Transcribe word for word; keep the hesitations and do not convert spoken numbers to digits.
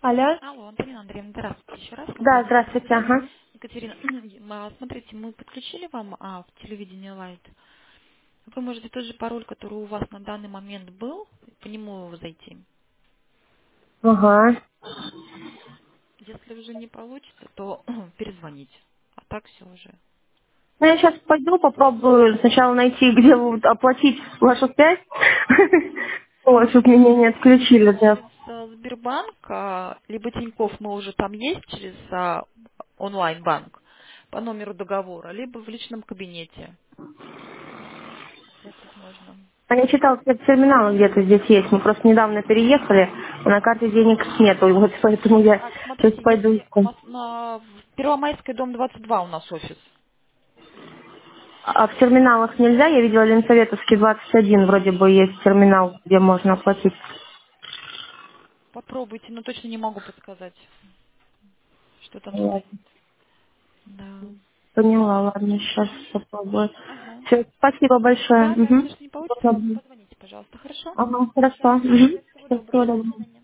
Алло. Алло, Антонина Андреевна, здравствуйте еще раз, Да, компания здравствуйте, Яхи. ага. Екатерина, а, смотрите, мы подключили вам а, в телевидении Лайт. Вы можете тот же пароль, который у вас на данный момент был, по нему зайти. Ага. Если уже не получится, то перезвоните. А так все уже. Ну, я сейчас пойду, попробую сначала найти, где вот оплатить вашу связь. Вот, чтобы меня не отключили, да. Через а, Сбербанк, а, либо Тинькофф мы уже там есть через а, онлайн-банк по номеру договора, либо в личном кабинете оплатить можно. А я читал, что терминалы где-то здесь есть. Мы просто недавно переехали, а на карте денег нету. И вот поэтому я Так, сейчас смотрите, пойду. если мос- на в Первомайской, дом двадцать два у нас офис. А в терминалах нельзя? Я видела Ленсоветовский двадцать один, вроде бы есть терминал, где можно оплатить. Попробуйте, но точно не могу подсказать, что там стоит. Ладно. Да. Поняла, ладно, сейчас попробую. Ага. Все, спасибо большое. Да, да, Угу. если что не получится, позвоните, пожалуйста, хорошо? Ага, Да, хорошо. все, Угу. всего Всё, всего доброго, до доброго. свидания.